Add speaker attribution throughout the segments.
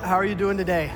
Speaker 1: How are you doing today?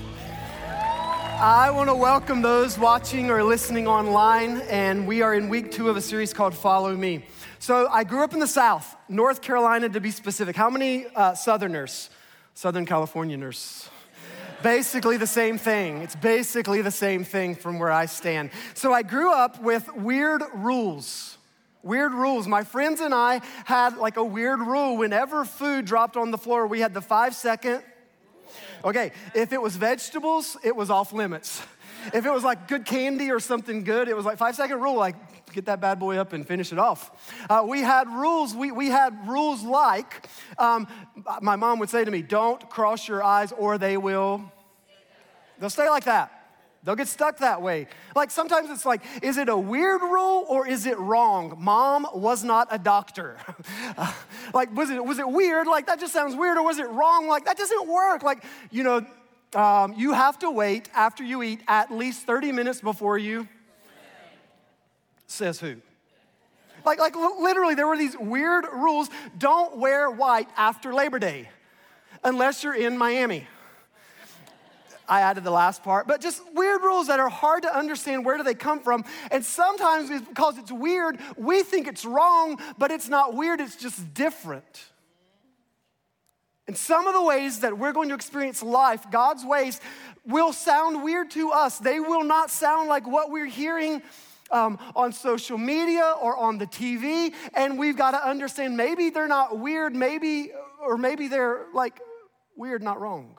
Speaker 1: I want to welcome those watching or listening online, and we are in week 2 of a series called Follow Me. So I grew up in the South, North Carolina to be specific. How many Southerners, Southern Californianers? Basically the same thing. It's basically the same thing from where I stand. So I grew up with weird rules. Weird rules. My friends and I had like a weird rule. Whenever food dropped on the floor, we had the 5-second. Okay, if it was vegetables, it was off limits. If it was like good candy or something good, it was like 5-second rule, like get that bad boy up and finish it off. We had rules. We had rules like, my mom would say to me, don't cross your eyes or they'll stay like that. They'll get stuck that way. Like sometimes it's like, is it a weird rule or is it wrong? Mom was not a doctor. Like, was it weird? Like, that just sounds weird. Or was it wrong? Like, that doesn't work. Like, you have to wait after you eat at least 30 minutes before you, says who? Like literally, there were these weird rules. Don't wear white after Labor Day unless you're in Miami. I added the last part, but just weird rules that are hard to understand. Where do they come from? And sometimes it's because it's weird, we think it's wrong, but it's not weird, it's just different. And some of the ways that we're going to experience life, God's ways, will sound weird to us. They will not sound like what we're hearing on social media or on the TV. And we've got to understand maybe they're not weird, maybe they're like weird, not wrong.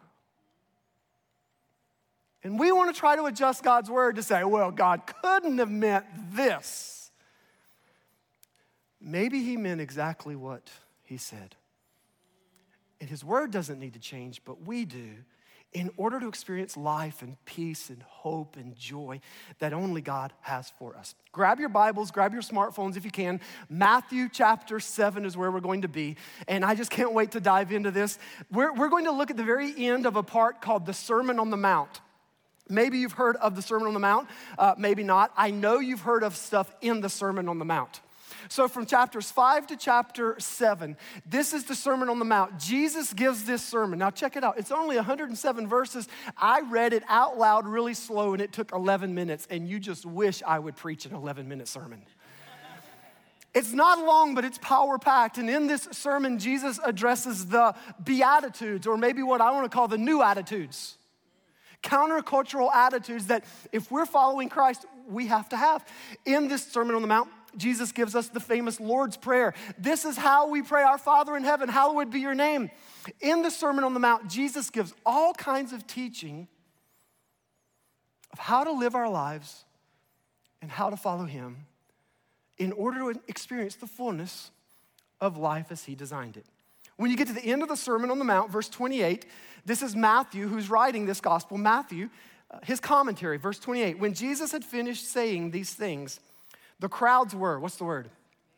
Speaker 1: And we want to try to adjust God's word to say, well, God couldn't have meant this. Maybe he meant exactly what he said. And his word doesn't need to change, but we do, in order to experience life and peace and hope and joy that only God has for us. Grab your Bibles, grab your smartphones if you can. Matthew chapter 7 is where we're going to be. And I just can't wait to dive into this. We're going to look at the very end of a part called the Sermon on the Mount. Maybe you've heard of the Sermon on the Mount, maybe not. I know you've heard of stuff in the Sermon on the Mount. So from chapters 5 to chapter 7, this is the Sermon on the Mount. Jesus gives this sermon. Now check it out. It's only 107 verses. I read it out loud really slow and it took 11 minutes, and you just wish I would preach an 11-minute sermon. It's not long, but it's power-packed. And in this sermon, Jesus addresses the Beatitudes, or maybe what I want to call the new attitudes. Countercultural attitudes that if we're following Christ, we have to have. In this Sermon on the Mount, Jesus gives us the famous Lord's Prayer. This is how we pray, our Father in heaven, hallowed be your name. In the Sermon on the Mount, Jesus gives all kinds of teaching of how to live our lives and how to follow him in order to experience the fullness of life as he designed it. When you get to the end of the Sermon on the Mount, verse 28, this is Matthew who's writing this gospel. Matthew, his commentary, verse 28. When Jesus had finished saying these things, the crowds were, what's the word?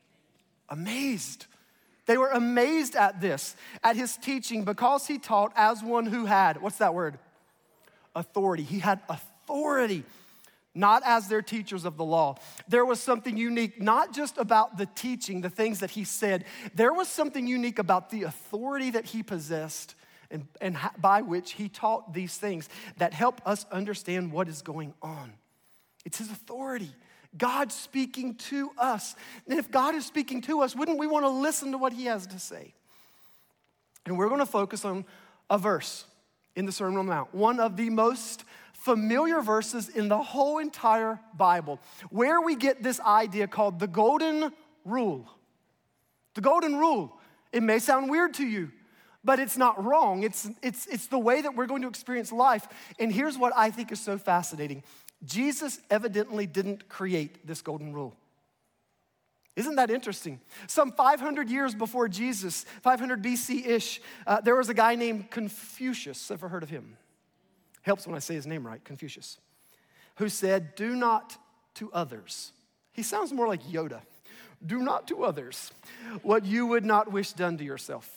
Speaker 1: Amazed. They were amazed at this, at his teaching, because he taught as one who had, what's that word? Authority. He had authority, not as their teachers of the law. There was something unique, not just about the teaching, the things that he said. There was something unique about the authority that he possessed and by which he taught these things that help us understand what is going on. It's his authority. God speaking to us. And if God is speaking to us, wouldn't we want to listen to what he has to say? And we're going to focus on a verse in the Sermon on the Mount, one of the most familiar verses in the whole entire Bible, where we get this idea called the Golden Rule. The Golden Rule. It may sound weird to you, but it's not wrong. It's the way that we're going to experience life. And here's what I think is so fascinating. Jesus evidently didn't create this golden rule. Isn't that interesting? Some 500 years before Jesus, 500 BC-ish, there was a guy named Confucius. Ever heard of him? Helps when I say his name right, Confucius, who said, do not to others. He sounds more like Yoda. Do not to others what you would not wish done to yourself.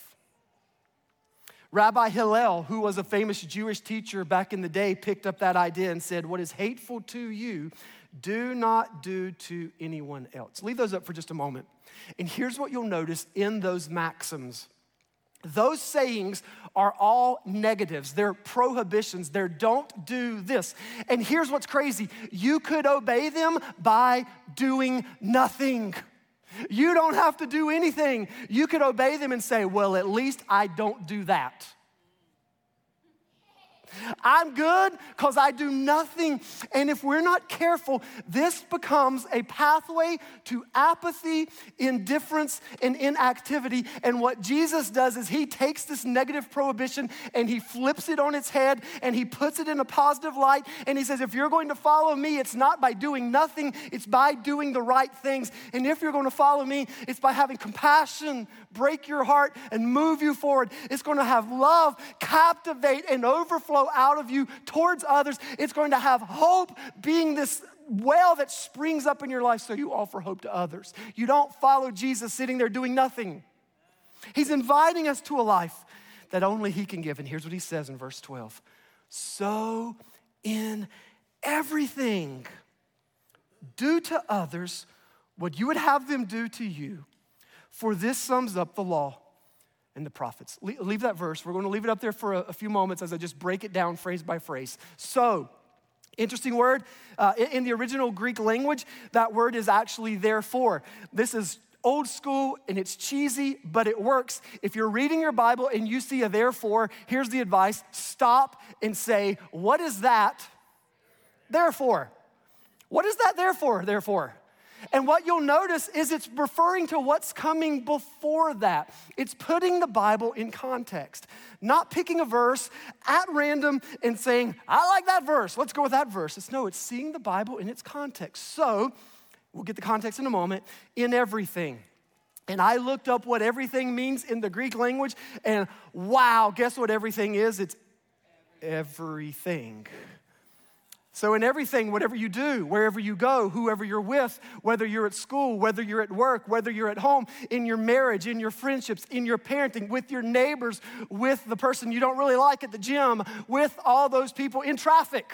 Speaker 1: Rabbi Hillel, who was a famous Jewish teacher back in the day, picked up that idea and said, what is hateful to you, do not do to anyone else. Leave those up for just a moment. And here's what you'll notice in those maxims. Those sayings are all negatives. They're prohibitions. They're don't do this. And here's what's crazy. You could obey them by doing nothing. You don't have to do anything. You could obey them and say, well, at least I don't do that. I'm good because I do nothing. And if we're not careful, this becomes a pathway to apathy, indifference, and inactivity. And what Jesus does is he takes this negative prohibition and he flips it on its head and he puts it in a positive light. And he says, if you're going to follow me, it's not by doing nothing, it's by doing the right things. And if you're going to follow me, it's by having compassion break your heart and move you forward. It's going to have love captivate and overflow out of you towards others. It's going to have hope being this well that springs up in your life so you offer hope to others. You don't follow Jesus sitting there doing nothing. He's inviting us to a life that only he can give. And here's what he says in verse 12. So in everything, do to others what you would have them do to you, for this sums up the law and the prophets. Leave that verse. We're going to leave it up there for a few moments as I just break it down phrase by phrase. So, interesting word. In the original Greek language, that word is actually therefore. This is old school and it's cheesy, but it works. If you're reading your Bible and you see a therefore, here's the advice. Stop and say, what is that? Therefore. What is that therefore? And what you'll notice is it's referring to what's coming before that. It's putting the Bible in context, not picking a verse at random and saying, I like that verse, let's go with that verse. It's seeing the Bible in its context. So, we'll get the context in a moment, in everything. And I looked up what everything means in the Greek language, and wow, guess what everything is? It's everything. So in everything, whatever you do, wherever you go, whoever you're with, whether you're at school, whether you're at work, whether you're at home, in your marriage, in your friendships, in your parenting, with your neighbors, with the person you don't really like at the gym, with all those people in traffic.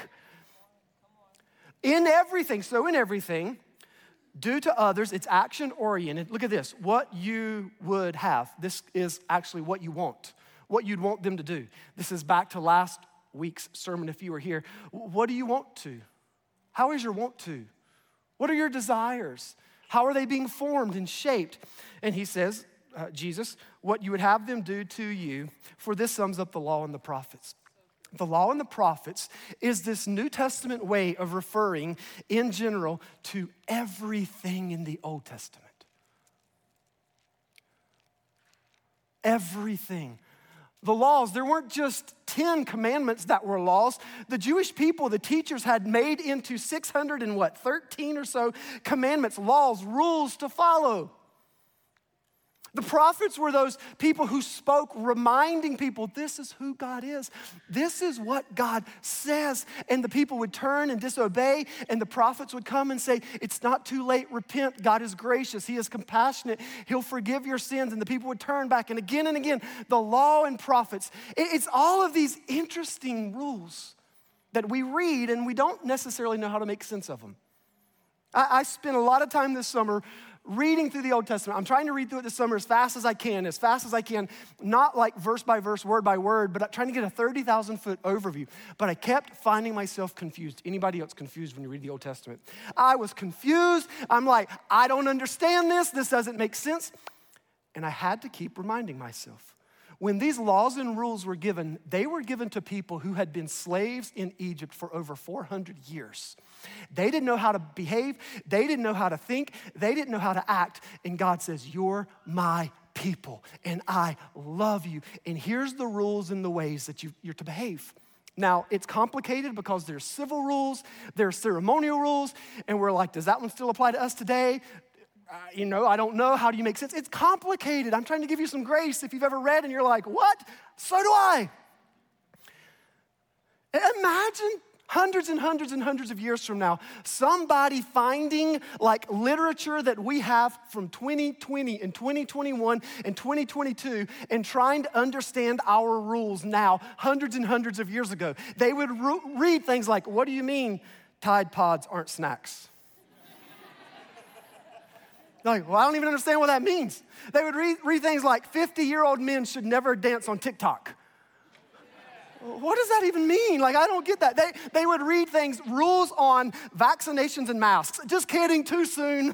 Speaker 1: In everything, do to others, it's action-oriented. Look at this, what you would have. This is actually what you want, what you'd want them to do. This is back to last week's sermon if you were here. What do you want to? How is your want to? What are your desires? How are they being formed and shaped? And he says, Jesus, what you would have them do to you, for this sums up the law and the prophets. The law and the prophets is this New Testament way of referring in general to everything in the Old Testament. Everything. The laws, there weren't just 10 commandments that were laws. The Jewish people, the teachers had made into 13 or so commandments, laws, rules to follow. The prophets were those people who spoke, reminding people, this is who God is. This is what God says. And the people would turn and disobey, and the prophets would come and say, it's not too late, repent. God is gracious. He is compassionate. He'll forgive your sins. And the people would turn back. And again, the law and prophets. It's all of these interesting rules that we read, and we don't necessarily know how to make sense of them. I spent a lot of time this summer reading through the Old Testament. I'm trying to read through it this summer as fast as I can, not like verse by verse, word by word, but trying to get a 30,000-foot overview. But I kept finding myself confused. Anybody else confused when you read the Old Testament? I was confused. I'm like, I don't understand this. This doesn't make sense. And I had to keep reminding myself. When these laws and rules were given, they were given to people who had been slaves in Egypt for over 400 years. They didn't know how to behave. They didn't know how to think. They didn't know how to act. And God says, you're my people, and I love you. And here's the rules and the ways that you're to behave. Now, it's complicated because there's civil rules, there's ceremonial rules, and we're like, does that one still apply to us today? I don't know. How do you make sense? It's complicated. I'm trying to give you some grace if you've ever read and you're like, what? So do I. Imagine hundreds and hundreds and hundreds of years from now, somebody finding like literature that we have from 2020 and 2021 and 2022 and trying to understand our rules now, hundreds and hundreds of years ago. They would read things like, what do you mean Tide Pods aren't snacks? Like, well, I don't even understand what that means. They would read things like 50-year-old men should never dance on TikTok. What does that even mean? Like, I don't get that. They would read things, rules on vaccinations and masks. Just kidding, too soon.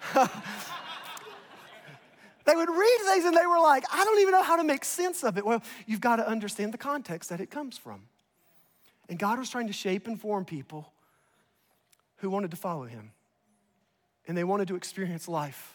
Speaker 1: They would read things and they were like, I don't even know how to make sense of it. Well, you've got to understand the context that it comes from. And God was trying to shape and form people who wanted to follow him. And they wanted to experience life.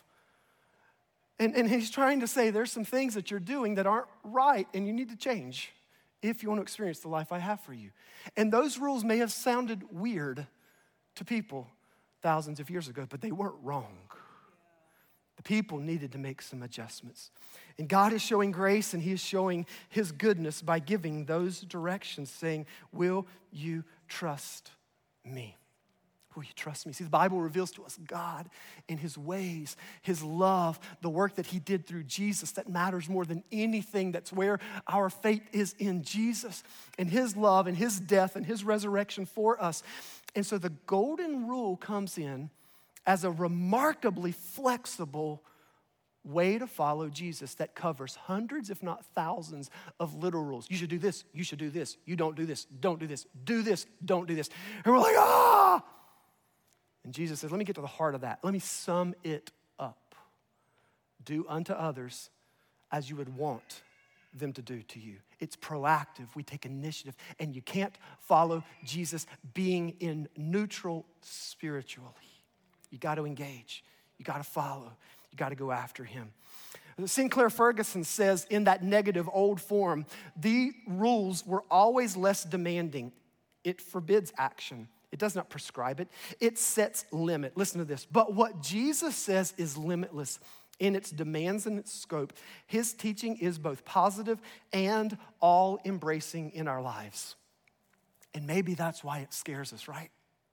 Speaker 1: And he's trying to say there's some things that you're doing that aren't right and you need to change if you want to experience the life I have for you. And those rules may have sounded weird to people thousands of years ago, but they weren't wrong. The people needed to make some adjustments. And God is showing grace and he is showing his goodness by giving those directions, saying, will you trust me? Will you trust me? See, the Bible reveals to us God and his ways, his love, the work that he did through Jesus that matters more than anything. That's where our fate is, in Jesus and his love and his death and his resurrection for us. And so the golden rule comes in as a remarkably flexible way to follow Jesus that covers hundreds, if not thousands, of little rules. You should do this, you should do this, you don't do this, don't do this, do this, don't do this. And we're like, ah! And Jesus says, let me get to the heart of that. Let me sum it up. Do unto others as you would want them to do to you. It's proactive. We take initiative. And you can't follow Jesus being in neutral spiritually. You got to engage. You got to follow. You got to go after him. Sinclair Ferguson says in that negative old form, the rules were always less demanding. It forbids action. It does not prescribe it. It sets limit. Listen to this. But what Jesus says is limitless in its demands and its scope. His teaching is both positive and all-embracing in our lives. And maybe that's why it scares us, right?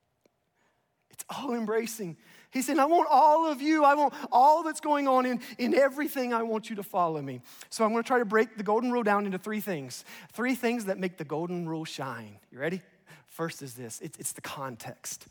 Speaker 1: It's all-embracing. He's saying, I want all of you. I want all that's going on in everything. I want you to follow me. So I'm going to try to break the golden rule down into three things. Three things that make the golden rule shine. You ready? First is this. It's the context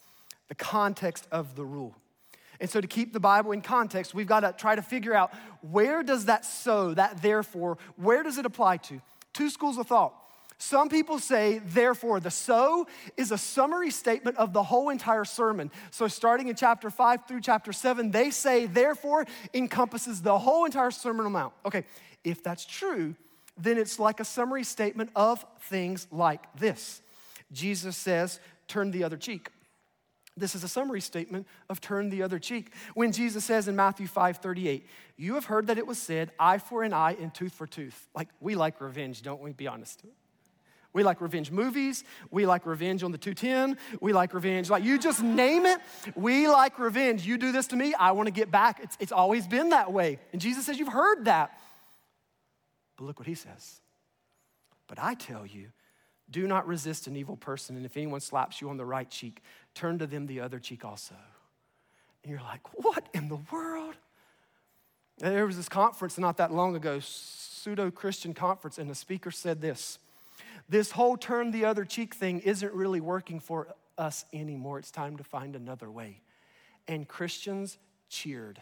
Speaker 1: of the rule. And so to keep the Bible in context, we've got to try to figure out where does that so, that therefore, where does it apply to? Two schools of thought. Some people say, therefore, the so is a summary statement of the whole entire sermon. So starting in chapter 5 through chapter 7, they say, therefore, encompasses the whole entire sermon amount. Okay, if that's true, then it's like a summary statement of things like this. Jesus says, turn the other cheek. This is a summary statement of turn the other cheek. When Jesus says in Matthew 5:38, you have heard that it was said, eye for an eye and tooth for tooth. Like, we like revenge, don't we? Be honest. We like revenge movies. We like revenge on the 210. We like revenge, like you just name it. We like revenge. You do this to me, I want to get back. It's always been that way. And Jesus says, you've heard that. But look what he says. But I tell you, do not resist an evil person, and if anyone slaps you on the right cheek, turn to them the other cheek also. And you're like, what in the world? There was this conference not that long ago, pseudo-Christian conference, and the speaker said this whole turn the other cheek thing isn't really working for us anymore. It's time to find another way. And Christians cheered.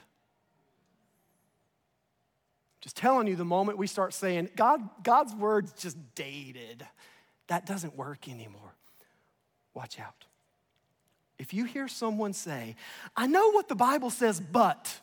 Speaker 1: Just telling you, the moment we start saying, God's word's just dated, that doesn't work anymore. Watch out. If you hear someone say, I know what the Bible says, but,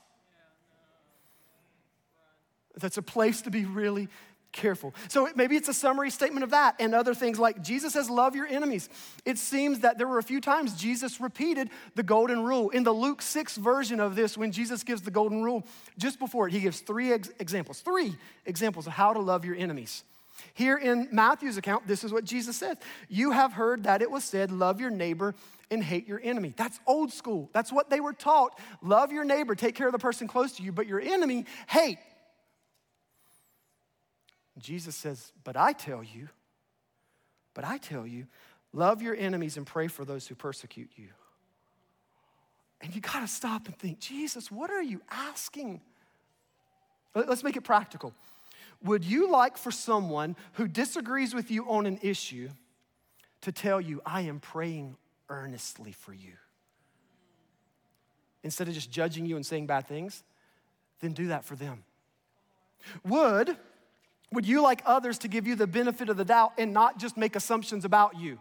Speaker 1: that's a place to be really careful. So maybe it's a summary statement of that and other things like Jesus says, love your enemies. It seems that there were a few times Jesus repeated the golden rule. In the Luke 6 version of this, when Jesus gives the golden rule, just before it, he gives three examples of how to love your enemies. Here in Matthew's account, this is what Jesus said. You have heard that it was said, love your neighbor and hate your enemy. That's old school. That's what they were taught. Love your neighbor, take care of the person close to you, but your enemy, hate. Jesus says, but I tell you, love your enemies and pray for those who persecute you. And you gotta stop and think, Jesus, what are you asking? Let's make it practical. Would you like for someone who disagrees with you on an issue to tell you, I am praying earnestly for you? Instead of just judging you and saying bad things, then do that for them. Would you like others to give you the benefit of the doubt and not just make assumptions about you?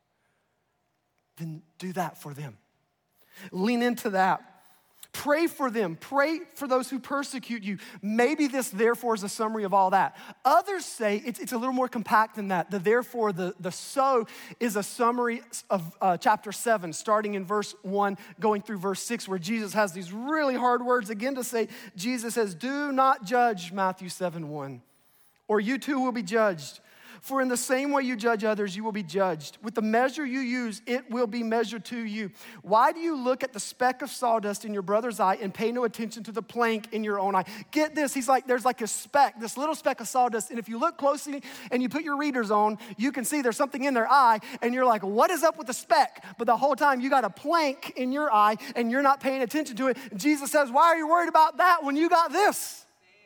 Speaker 1: Then do that for them. Lean into that. Pray for them. Pray for those who persecute you. Maybe this therefore is a summary of all that. Others say it's a little more compact than that. The therefore, the so is a summary of chapter 7, starting in verse 1, going through verse 6, where Jesus has these really hard words again to say. Jesus says, do not judge, Matthew 7:1, or you too will be judged. For in the same way you judge others, you will be judged. With the measure you use, it will be measured to you. Why do you look at the speck of sawdust in your brother's eye and pay no attention to the plank in your own eye? Get this, he's like, there's like a speck, this little speck of sawdust, and if you look closely and you put your readers on, you can see there's something in their eye, and you're like, what is up with the speck? But the whole time you got a plank in your eye, and you're not paying attention to it. And Jesus says, why are you worried about that when you got this?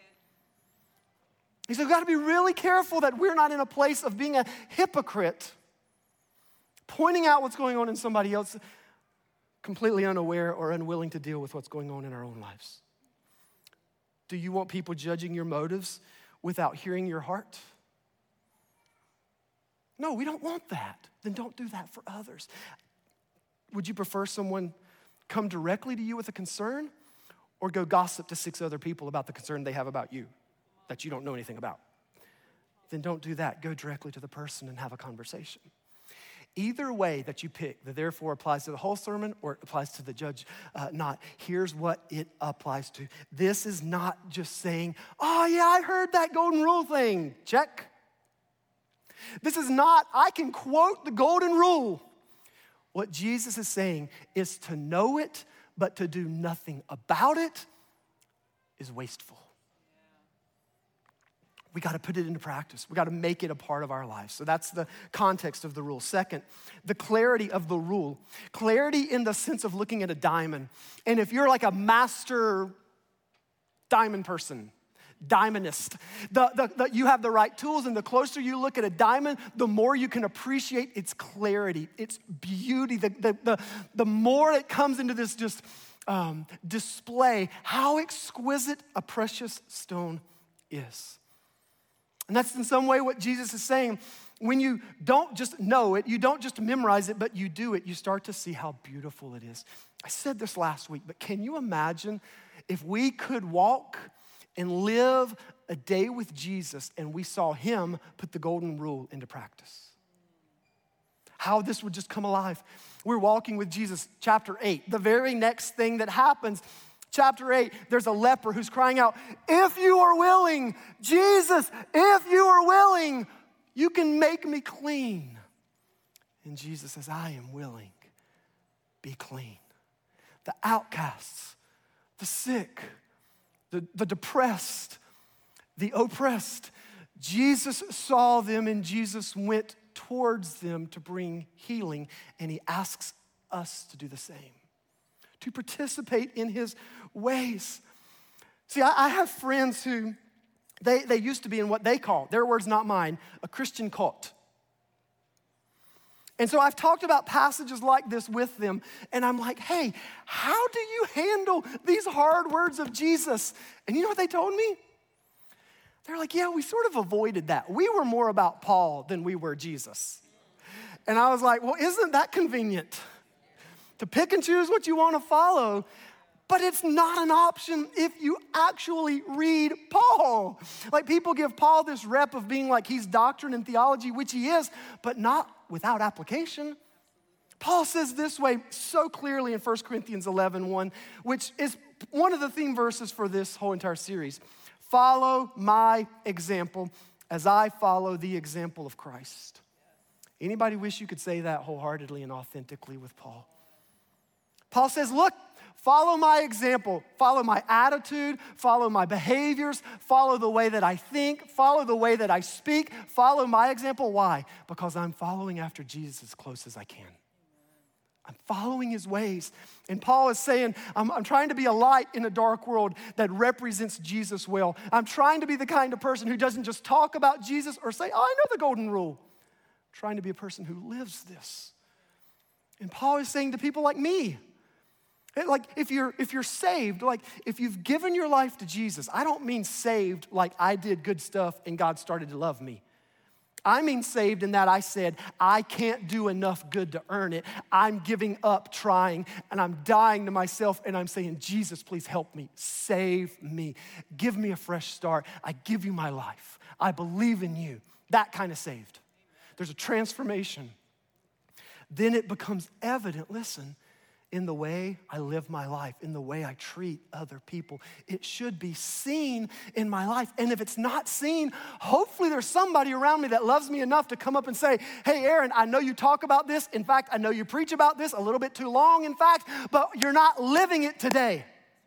Speaker 1: He said, we've got to be really careful that we're not in a place of being a hypocrite, pointing out what's going on in somebody else, completely unaware or unwilling to deal with what's going on in our own lives. Do you want people judging your motives without hearing your heart? No, we don't want that. Then don't do that for others. Would you prefer someone come directly to you with a concern or go gossip to 6 other people about the concern they have about you that you don't know anything about? Then don't do that. Go directly to the person and have a conversation. Either way that you pick, the therefore applies to the whole sermon or it applies to the judge not. Here's what it applies to. This is not just saying, oh yeah, I heard that golden rule thing. Check. This is not, I can quote the golden rule. What Jesus is saying is to know it, but to do nothing about it is wasteful. We got to put it into practice. We got to make it a part of our lives. So that's the context of the rule. Second, the clarity of the rule. Clarity in the sense of looking at a diamond. And if you're like a master diamond person, diamondist, you have the right tools, and the closer you look at a diamond, the more you can appreciate its clarity, its beauty, the more it comes into this just display, how exquisite a precious stone is. And that's in some way what Jesus is saying. When you don't just know it, you don't just memorize it, but you do it, you start to see how beautiful it is. I said this last week, but can you imagine if we could walk and live a day with Jesus and we saw him put the golden rule into practice? How this would just come alive. We're walking with Jesus, chapter 8. The very next thing that happens, chapter 8, there's a leper who's crying out, if you are willing, Jesus, if you are willing, you can make me clean. And Jesus says, I am willing, be clean. The outcasts, the sick, the depressed, the oppressed, Jesus saw them and Jesus went towards them to bring healing, and he asks us to do the same, to participate in his ways. See, I have friends who, they used to be in what they call, their words not mine, a Christian cult. And so I've talked about passages like this with them, and I'm like, hey, how do you handle these hard words of Jesus? And you know what they told me? They're like, yeah, we sort of avoided that. We were more about Paul than we were Jesus. And I was like, well, isn't that convenient? To pick and choose what you want to follow, but it's not an option if you actually read Paul. Like, people give Paul this rep of being like he's doctrine and theology, which he is, but not without application. Paul says this way so clearly in 1 Corinthians 11:1, which is one of the theme verses for this whole entire series. Follow my example as I follow the example of Christ. Anybody wish you could say that wholeheartedly and authentically with Paul? Paul says, look, follow my example, follow my attitude, follow my behaviors, follow the way that I think, follow the way that I speak, follow my example. Why? Because I'm following after Jesus as close as I can. I'm following his ways. And Paul is saying, I'm trying to be a light in a dark world that represents Jesus well. I'm trying to be the kind of person who doesn't just talk about Jesus or say, oh, I know the golden rule. I'm trying to be a person who lives this. And Paul is saying to people like me, Like if you're saved, like if you've given your life to Jesus, I don't mean saved like I did good stuff and God started to love me. I mean saved in that I said, I can't do enough good to earn it. I'm giving up trying and I'm dying to myself and I'm saying, Jesus, please help me, save me, give me a fresh start. I give you my life. I believe in you. That kind of saved. There's a transformation. Then it becomes evident, listen, in the way I live my life, in the way I treat other people. It should be seen in my life. And if it's not seen, hopefully there's somebody around me that loves me enough to come up and say, hey, Aaron, I know you talk about this. In fact, I know you preach about this a little bit too long, in fact, but you're not living it today.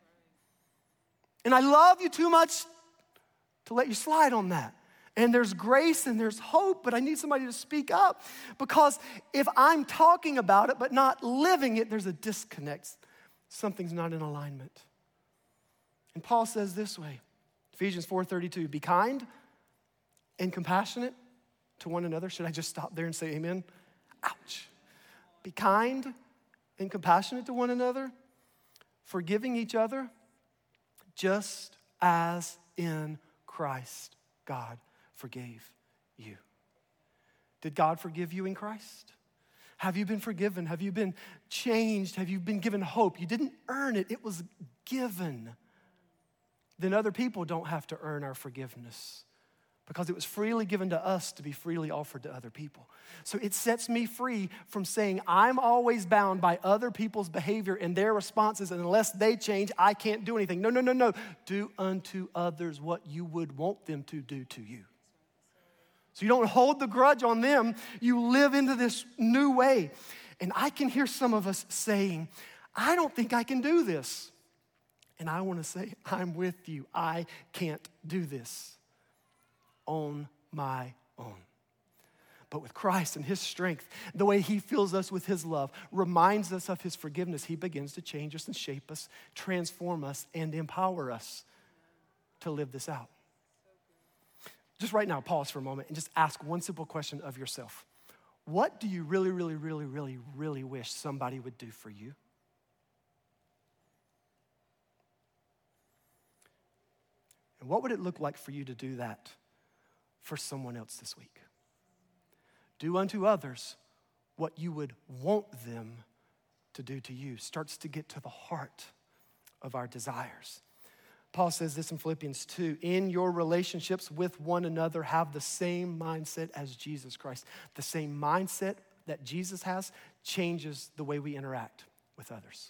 Speaker 1: And I love you too much to let you slide on that. And there's grace and there's hope, but I need somebody to speak up because if I'm talking about it but not living it, there's a disconnect. Something's not in alignment. And Paul says this way, Ephesians 4:32, be kind and compassionate to one another. Should I just stop there and say amen? Ouch. Be kind and compassionate to one another, forgiving each other, just as in Christ God forgave you. Did God forgive you in Christ? Have you been forgiven? Have you been changed? Have you been given hope? You didn't earn it, it was given. Then other people don't have to earn our forgiveness because it was freely given to us to be freely offered to other people. So it sets me free from saying I'm always bound by other people's behavior and their responses, and unless they change, I can't do anything. No. Do unto others what you would want them to do to you. So you don't hold the grudge on them. You live into this new way. And I can hear some of us saying, I don't think I can do this. And I want to say, I'm with you. I can't do this on my own. But with Christ and his strength, the way he fills us with his love, reminds us of his forgiveness, he begins to change us and shape us, transform us, and empower us to live this out. Just right now, pause for a moment and just ask one simple question of yourself. What do you really wish somebody would do for you? And what would it look like for you to do that for someone else this week? Do unto others what you would want them to do to you. Starts to get to the heart of our desires. Paul says this in Philippians 2, in your relationships with one another, have the same mindset as Jesus Christ. The same mindset that Jesus has changes the way we interact with others.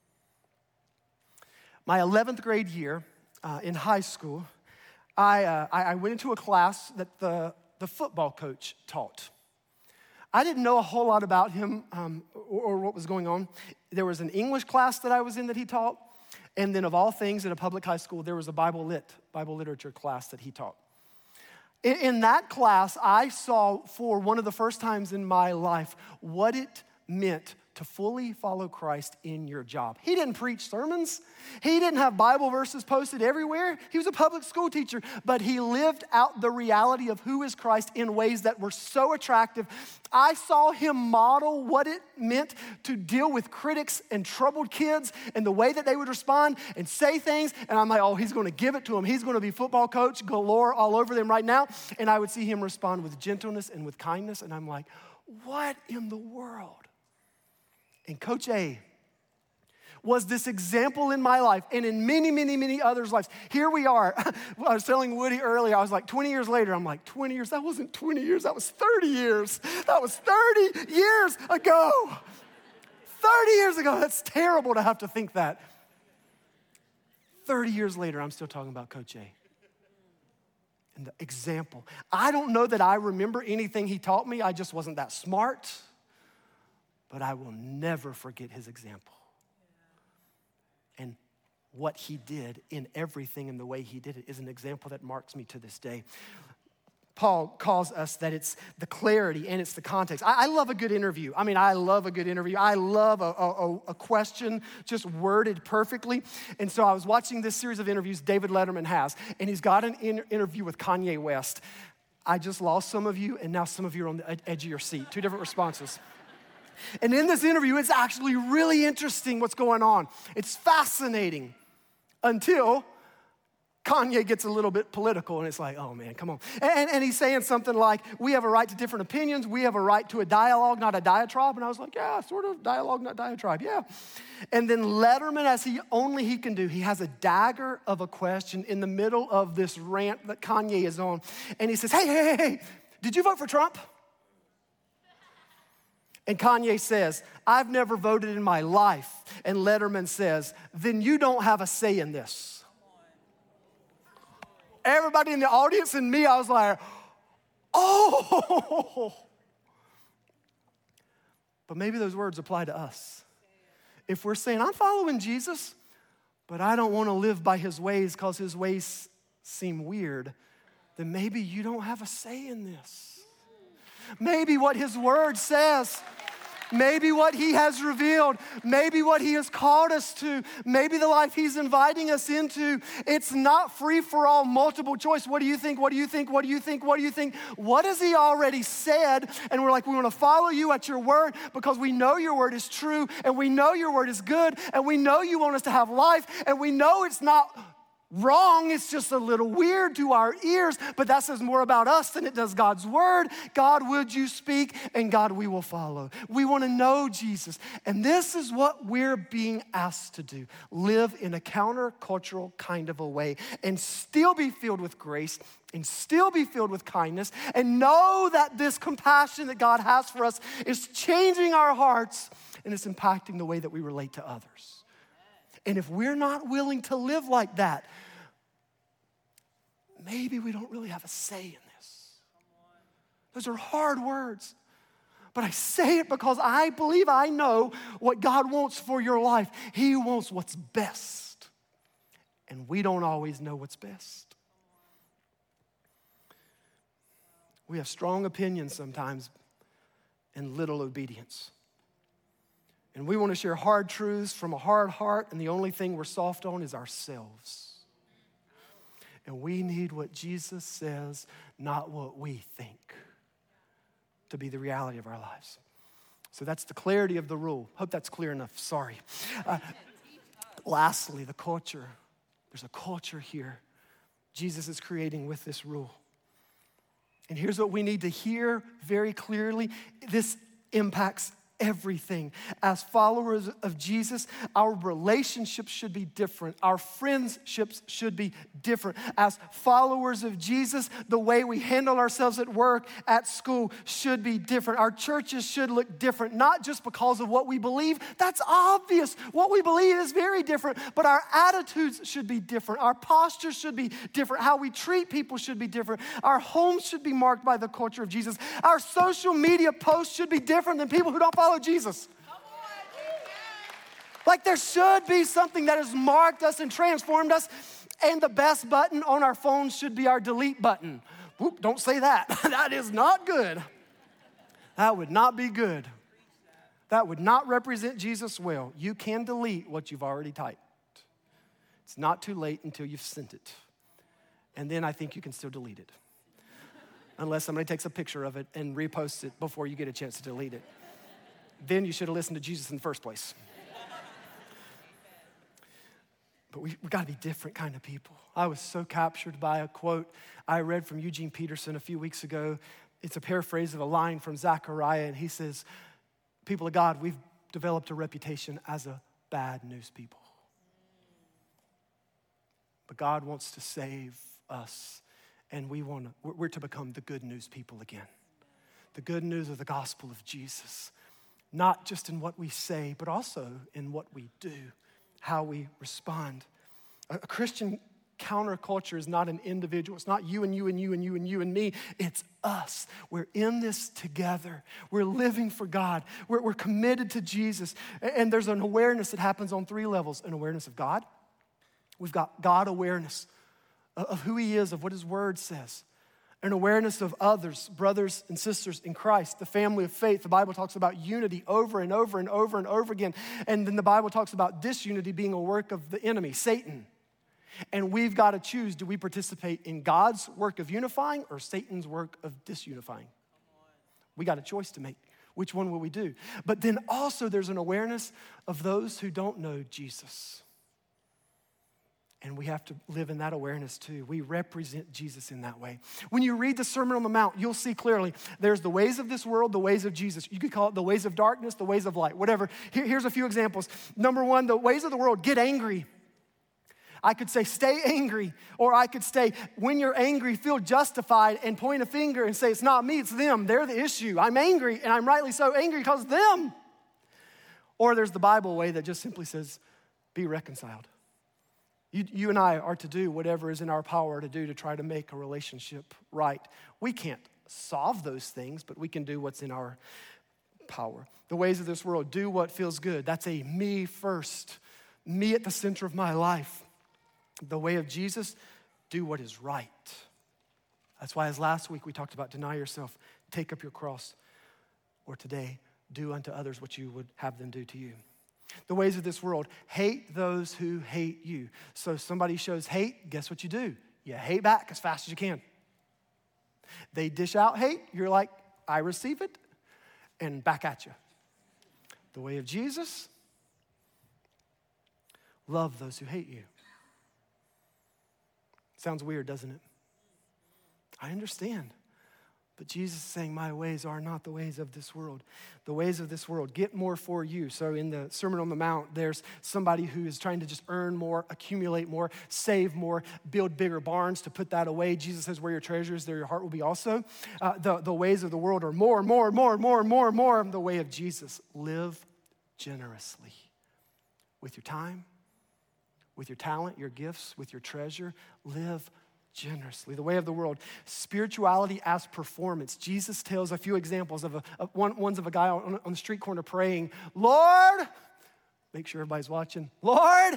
Speaker 1: My 11th grade year in high school, I went into a class that the football coach taught. I didn't know a whole lot about him or what was going on. There was an English class that I was in that he taught. And then of all things, at a public high school, there was a Bible literature class that he taught. In that class, I saw for one of the first times in my life what it meant to fully follow Christ in your job. He didn't preach sermons. He didn't have Bible verses posted everywhere. He was a public school teacher, but he lived out the reality of who is Christ in ways that were so attractive. I saw him model what it meant to deal with critics and troubled kids and the way that they would respond and say things. And I'm like, oh, he's going to give it to them. He's going to be football coach galore all over them right now. And I would see him respond with gentleness and with kindness. And I'm like, what in the world? And Coach A was this example in my life and in many others' lives. Here we are. I was telling Woody earlier, I was like 20 years later. I'm like, 20 years? That wasn't 20 years. That was 30 years. That was 30 years ago. 30 years ago. That's terrible to have to think that. 30 years later, I'm still talking about Coach A. And the example. I don't know that I remember anything he taught me. I just wasn't that smart. But I will never forget his example and what he did in everything and the way he did it is an example that marks me to this day. Paul calls us that it's the clarity and it's the context. I love a good interview. I love a good interview. I love a question just worded perfectly. And so I was watching this series of interviews David Letterman has, and he's got an interview with Kanye West. I just lost some of you, and now some of you are on the edge of your seat. Two different responses. And in this interview, it's actually really interesting what's going on. It's fascinating until Kanye gets a little bit political, and it's like, oh man, come on. And he's saying something like, we have a right to different opinions. We have a right to a dialogue, not a diatribe. And I was like, yeah, sort of dialogue, not diatribe, yeah. And then Letterman, as he can do, he has a dagger of a question in the middle of this rant that Kanye is on. And he says, hey, did you vote for Trump? And Kanye says, I've never voted in my life. And Letterman says, then you don't have a say in this. Everybody in the audience and me, I was like, oh. But maybe those words apply to us. If we're saying, I'm following Jesus, but I don't want to live by his ways because his ways seem weird, then maybe you don't have a say in this. Maybe what his word says, maybe what he has revealed, maybe what he has called us to, maybe the life he's inviting us into, it's not free for all, multiple choice. What do you think? What do you think? What do you think? What do you think? What has he already said? And we're like, we want to follow you at your word because we know your word is true and we know your word is good and we know you want us to have life and we know it's not wrong, it's just a little weird to our ears, but that says more about us than it does God's word. God, would you speak? And God, we will follow. We want to know Jesus. And this is what we're being asked to do. Live in a countercultural kind of a way and still be filled with grace and still be filled with kindness and know that this compassion that God has for us is changing our hearts and it's impacting the way that we relate to others. And if we're not willing to live like that, maybe we don't really have a say in this. Those are hard words. But I say it because I believe I know what God wants for your life. He wants what's best. And we don't always know what's best. We have strong opinions sometimes and little obedience. And we want to share hard truths from a hard heart, and the only thing we're soft on is ourselves. And we need what Jesus says, not what we think, to be the reality of our lives. So that's the clarity of the rule. Hope that's clear enough. Sorry. Lastly, the culture. There's a culture here Jesus is creating with this rule. And here's what we need to hear very clearly. This impacts everything. As followers of Jesus, our relationships should be different. Our friendships should be different. As followers of Jesus, the way we handle ourselves at work, at school should be different. Our churches should look different, not just because of what we believe. That's obvious. What we believe is very different, but our attitudes should be different. Our postures should be different. How we treat people should be different. Our homes should be marked by the culture of Jesus. Our social media posts should be different than people who don't follow Jesus. Like there should be something that has marked us and transformed us, and the best button on our phones should be our delete button. Whoop, don't say that. That is not good. That would not be good. That would not represent Jesus well. You can delete what you've already typed. It's not too late until you've sent it. And then I think you can still delete it. Unless somebody takes a picture of it and reposts it before you get a chance to delete it. Then you should have listened to Jesus in the first place. But we got to be different kind of people. I was so captured by a quote I read from Eugene Peterson a few weeks ago. It's a paraphrase of a line from Zechariah, and he says, people of God, we've developed a reputation as a bad news people. But God wants to save us, and we're to become the good news people again. The good news of the gospel of Jesus. Not just in what we say, but also in what we do, how we respond. A Christian counterculture is not an individual. It's not you and you and you and you and you and me. It's us. We're in this together. We're living for God. We're committed to Jesus. And there's an awareness that happens on three levels. An awareness of God. We've got God awareness of who he is, of what his word says. An awareness of others, brothers and sisters in Christ, the family of faith. The Bible talks about unity over and over and over and over again. And then the Bible talks about disunity being a work of the enemy, Satan. And we've got to choose, do we participate in God's work of unifying or Satan's work of disunifying? We got a choice to make. Which one will we do? But then also there's an awareness of those who don't know Jesus. And we have to live in that awareness too. We represent Jesus in that way. When you read the Sermon on the Mount, you'll see clearly there's the ways of this world, the ways of Jesus. You could call it the ways of darkness, the ways of light, whatever. Here's a few examples. Number one, the ways of the world, get angry. I could say, stay angry. Or I could say, when you're angry, feel justified and point a finger and say, it's not me, it's them. They're the issue. I'm angry, and I'm rightly so angry because of them. Or there's the Bible way that just simply says, be reconciled. You and I are to do whatever is in our power to do to try to make a relationship right. We can't solve those things, but we can do what's in our power. The ways of this world, do what feels good. That's a me first, me at the center of my life. The way of Jesus, do what is right. That's why as last week we talked about deny yourself, take up your cross. Or today, do unto others what you would have them do to you. The ways of this world, hate those who hate you. So somebody shows hate, guess what you do? You hate back as fast as you can. They dish out hate, you're like, I receive it, and back at you. The way of Jesus, love those who hate you. Sounds weird, doesn't it? I understand. But Jesus is saying, my ways are not the ways of this world. The ways of this world, get more for you. So in the Sermon on the Mount, there's somebody who is trying to just earn more, accumulate more, save more, build bigger barns to put that away. Jesus says, where your treasure is, there your heart will be also. The ways of the world are more. The way of Jesus, live generously with your time, with your talent, your gifts, with your treasure. Live generously. The way of the world, spirituality as performance. Jesus tells a few examples of one's of a guy on the street corner praying, Lord, make sure everybody's watching, Lord,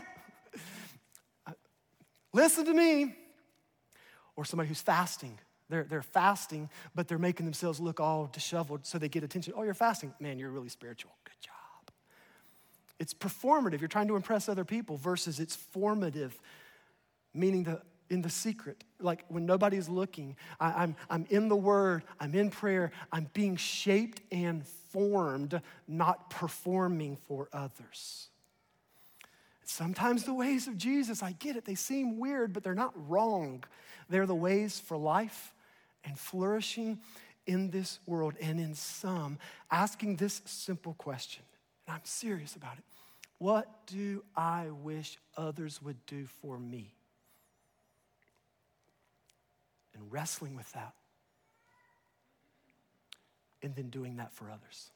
Speaker 1: listen to me. Or somebody who's fasting. They're fasting, but they're making themselves look all disheveled so they get attention. Oh, you're fasting. Man, you're really spiritual. Good job. It's performative. You're trying to impress other people versus it's formative, meaning in the secret, like when nobody's looking, I'm in the Word, I'm in prayer, I'm being shaped and formed, not performing for others. Sometimes the ways of Jesus, I get it, they seem weird, but they're not wrong. They're the ways for life and flourishing in this world, and in some, asking this simple question, and I'm serious about it. What do I wish others would do for me? And wrestling with that. And then doing that for others.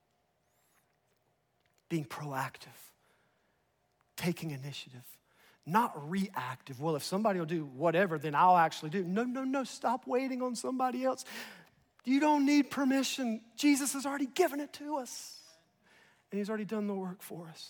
Speaker 1: Being proactive. Taking initiative. Not reactive. Well, if somebody will do whatever, then I'll actually do. No. Stop waiting on somebody else. You don't need permission. Jesus has already given it to us. And he's already done the work for us.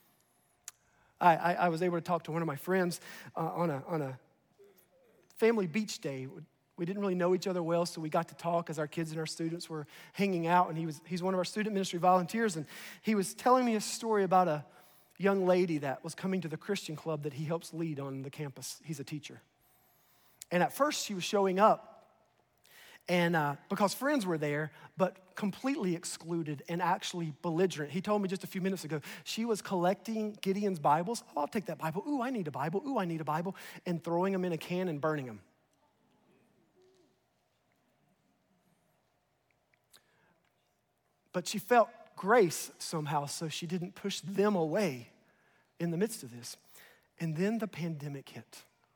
Speaker 1: I was able to talk to one of my friends on a family beach day. We didn't really know each other well, so we got to talk as our kids and our students were hanging out, and he's one of our student ministry volunteers, and he was telling me a story about a young lady that was coming to the Christian club that he helps lead on the campus. He's a teacher. And at first she was showing up, and because friends were there, but completely excluded and actually belligerent. He told me just a few minutes ago, she was collecting Gideon's Bibles. Oh, I'll take that Bible. Ooh, I need a Bible. Ooh, I need a Bible. And throwing them in a can and burning them. But she felt grace somehow, so she didn't push them away in the midst of this. And then the pandemic hit.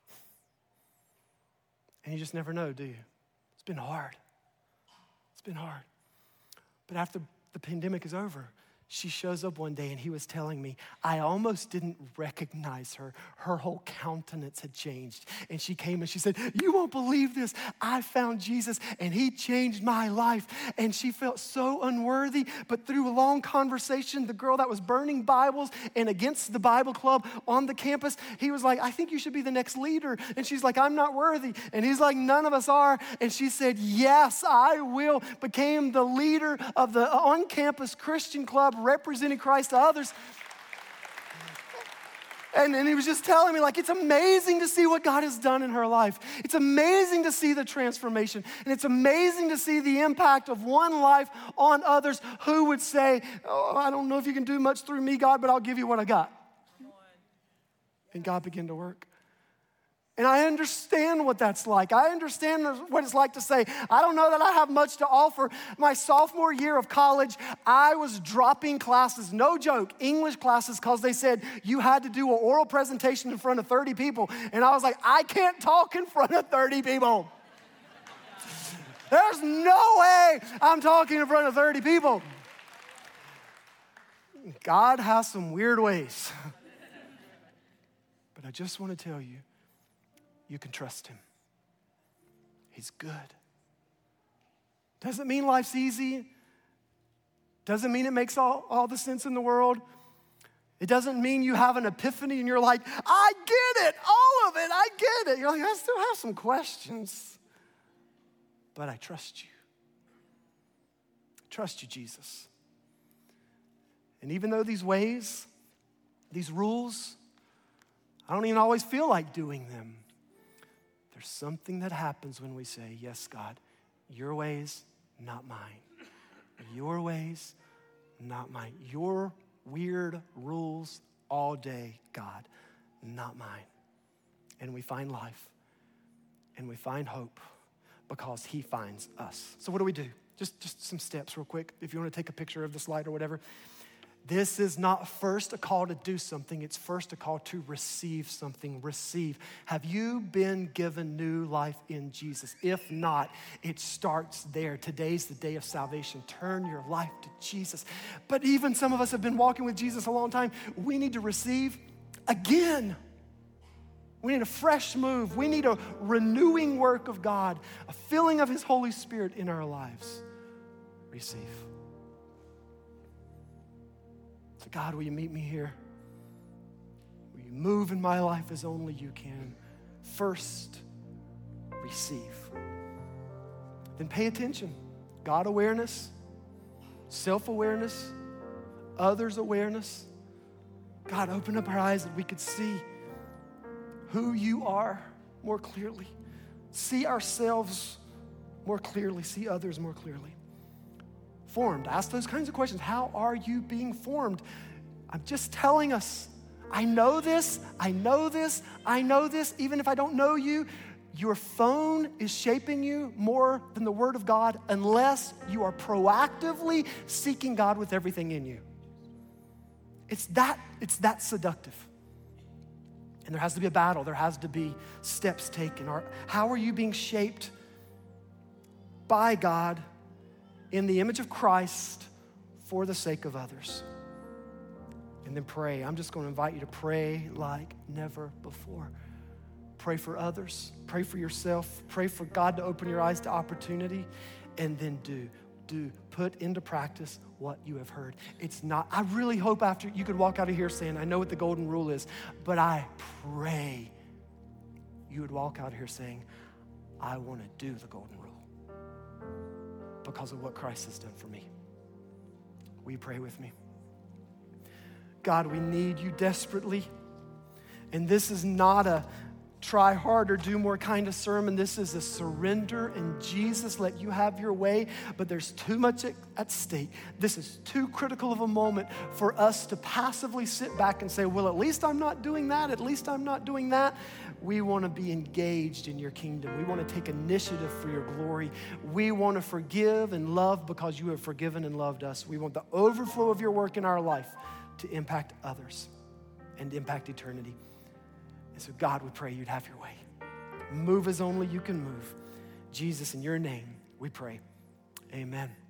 Speaker 1: And you just never know, do you? It's been hard. It's been hard. But after the pandemic is over, she shows up one day and he was telling me, I almost didn't recognize her. Her whole countenance had changed. And she came and she said, you won't believe this. I found Jesus and he changed my life. And she felt so unworthy. But through a long conversation, the girl that was burning Bibles and against the Bible club on the campus, he was like, I think you should be the next leader. And she's like, I'm not worthy. And he's like, none of us are. And she said, yes, I will. Became the leader of the on-campus Christian club representing Christ to others. And he was just telling me, like, it's amazing to see what God has done in her life. It's amazing to see the transformation. And it's amazing to see the impact of one life on others who would say, oh, I don't know if you can do much through me, God, but I'll give you what I got. And God began to work. And I understand what that's like. I understand what it's like to say, I don't know that I have much to offer. My sophomore year of college, I was dropping classes, no joke, English classes, because they said you had to do an oral presentation in front of 30 people. And I was like, I can't talk in front of 30 people. There's no way I'm talking in front of 30 people. God has some weird ways. But I just want to tell you, you can trust him. He's good. Doesn't mean life's easy. Doesn't mean it makes all the sense in the world. It doesn't mean you have an epiphany and you're like, I get it, all of it, I get it. You're like, I still have some questions. But I trust you. I trust you, Jesus. And even though these ways, these rules, I don't even always feel like doing them, there's something that happens when we say, yes, God, your ways, not mine. Your ways, not mine. Your weird rules all day, God, not mine. And we find life and we find hope because he finds us. So what do? Just some steps real quick. If you want to take a picture of the slide or whatever. This is not first a call to do something. It's first a call to receive something. Receive. Have you been given new life in Jesus? If not, it starts there. Today's the day of salvation. Turn your life to Jesus. But even some of us have been walking with Jesus a long time. We need to receive again. We need a fresh move. We need a renewing work of God, a filling of his Holy Spirit in our lives. Receive. So God, will you meet me here? Will you move in my life as only you can? First, receive. Then pay attention. God awareness, self-awareness, others awareness. God, open up our eyes that we could see who you are more clearly. See ourselves more clearly. See others more clearly. Formed. Ask those kinds of questions. How are you being formed? I'm just telling us, I know this, I know this, I know this. Even if I don't know you, your phone is shaping you more than the Word of God unless you are proactively seeking God with everything in you. It's that seductive. And there has to be a battle. There has to be steps taken. How are you being shaped by God in the image of Christ for the sake of others? And then pray. I'm just going to invite you to pray like never before. Pray for others. Pray for yourself. Pray for God to open your eyes to opportunity. And then put into practice what you have heard. It's not, I really hope after you could walk out of here saying, I know what the golden rule is, but I pray you would walk out of here saying, I want to do the golden rule because of what Christ has done for me. Will you pray with me? God, we need you desperately. And this is not a try harder, do more kind of sermon. This is a surrender in Jesus, let you have your way, but there's too much at stake. This is too critical of a moment for us to passively sit back and say, well, at least I'm not doing that, at least I'm not doing that. We want to be engaged in your kingdom. We want to take initiative for your glory. We want to forgive and love because you have forgiven and loved us. We want the overflow of your work in our life to impact others and impact eternity. And so God, we pray you'd have your way. Move as only you can move. Jesus, in your name, we pray. Amen.